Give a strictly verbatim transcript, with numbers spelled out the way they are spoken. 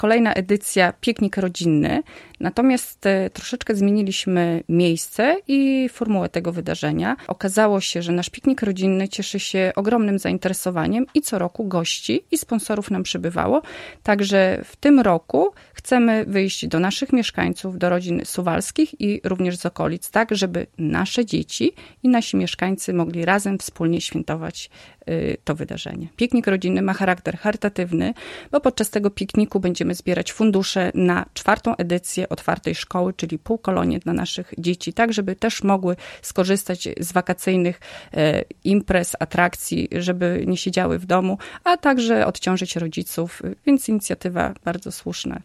kolejna edycja piknik rodzinny, natomiast troszeczkę zmieniliśmy miejsce i formułę tego wydarzenia. Okazało się, że nasz piknik rodzinny cieszy się ogromnym zainteresowaniem i co roku gości i sponsorów nam przybywało. Także w tym roku chcemy wyjść do naszych mieszkańców, do rodzin suwalskich i również z okolic, tak żeby nasze dzieci i nasi mieszkańcy mogli razem wspólnie świętować to wydarzenie. Piknik rodzinny ma charakter charytatywny, bo podczas tego pikniku będziemy zbierać fundusze na czwartą edycję otwartej szkoły, czyli półkolonie dla naszych dzieci, tak żeby też mogły skorzystać z wakacyjnych imprez, atrakcji, żeby nie siedziały w domu, a także odciążyć rodziców, więc inicjatywa bardzo słuszna.